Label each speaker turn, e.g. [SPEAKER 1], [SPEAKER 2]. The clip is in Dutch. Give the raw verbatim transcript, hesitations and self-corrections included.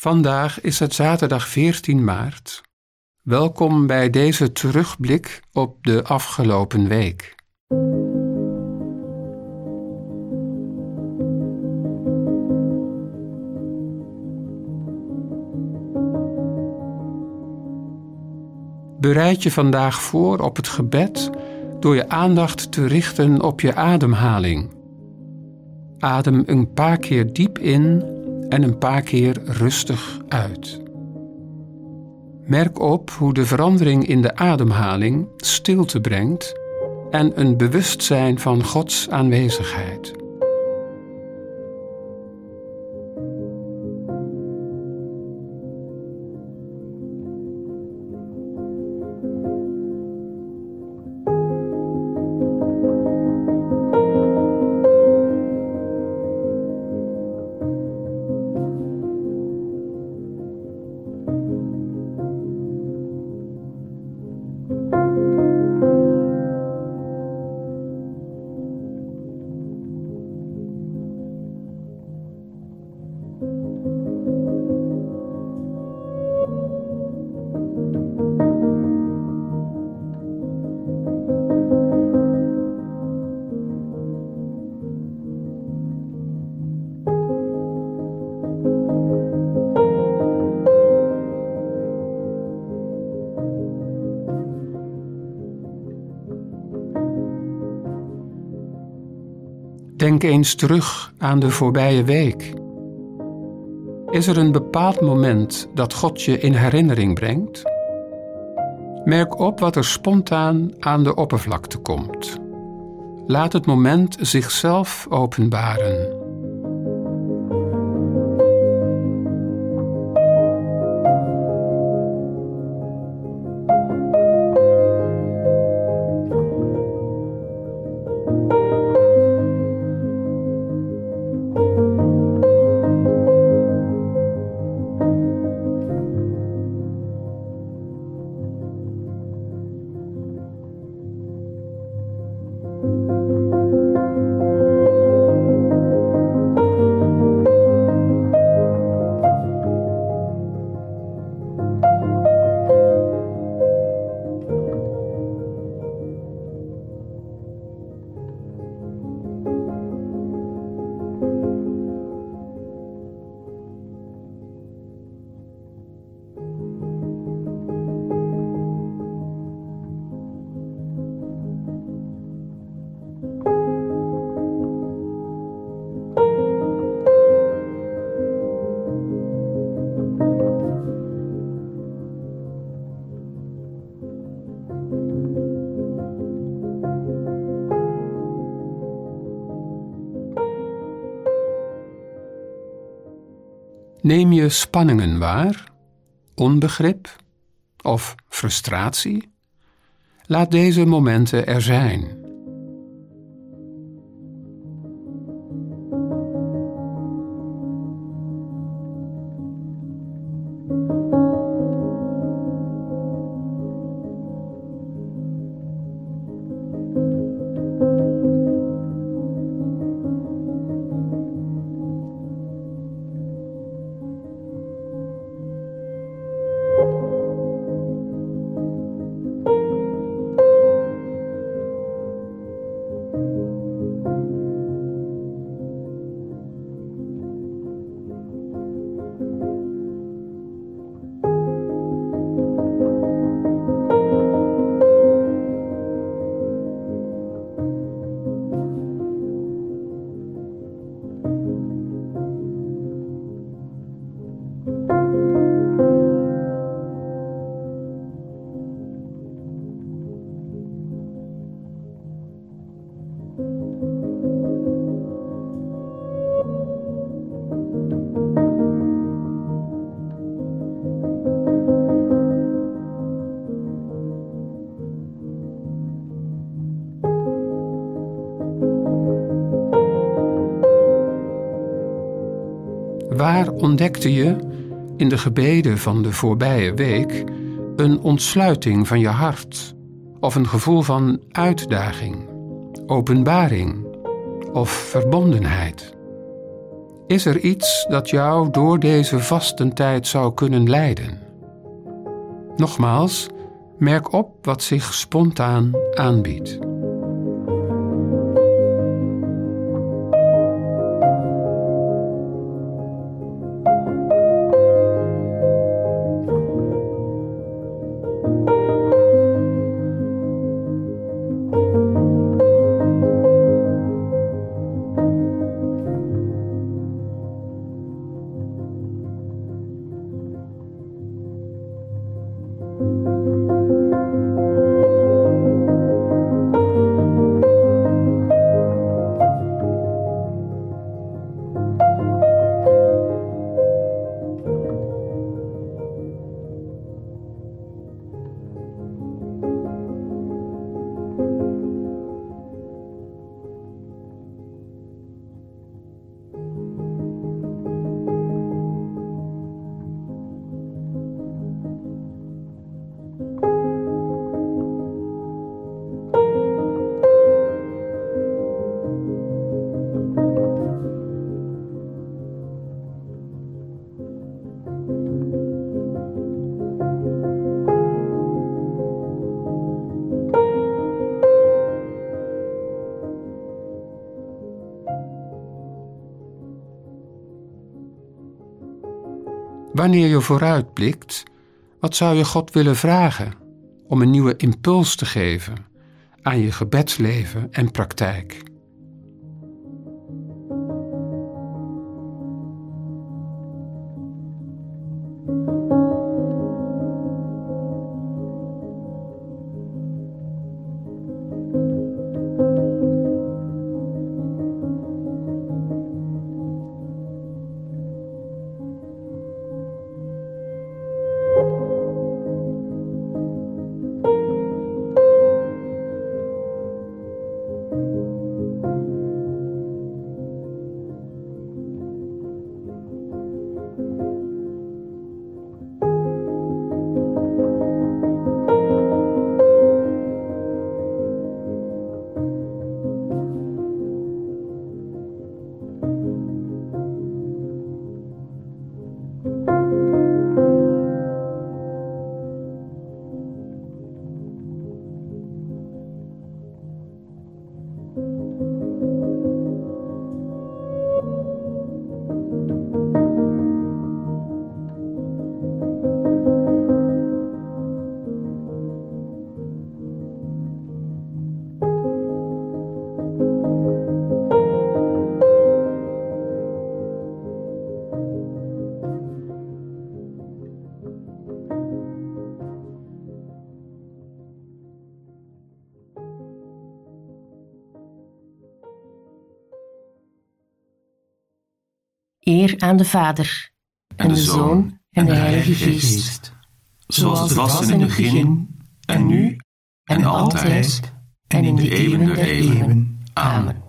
[SPEAKER 1] Vandaag is het zaterdag veertien maart. Welkom bij deze terugblik op de afgelopen week. Bereid je vandaag voor op het gebed door je aandacht te richten op je ademhaling. Adem een paar keer diep in en een paar keer rustig uit. Merk op hoe de verandering in de ademhaling stilte brengt en een bewustzijn van Gods aanwezigheid. Denk eens terug aan de voorbije week. Is er een bepaald moment dat God je in herinnering brengt? Merk op wat er spontaan aan de oppervlakte komt. Laat het moment zichzelf openbaren. Neem je spanningen waar, onbegrip of frustratie? Laat deze momenten er zijn. Waar ontdekte je in de gebeden van de voorbije week een ontsluiting van je hart of een gevoel van uitdaging, openbaring of verbondenheid? Is er iets dat jou door deze vastentijd zou kunnen leiden? Nogmaals, merk op wat zich spontaan aanbiedt. Wanneer je vooruitblikt, wat zou je God willen vragen om een nieuwe impuls te geven aan je gebedsleven en praktijk?
[SPEAKER 2] Eer aan de Vader, en de Zoon, en de Heilige Geest, zoals het was in het begin, en nu, en altijd, en in de eeuwen der eeuwen. Amen.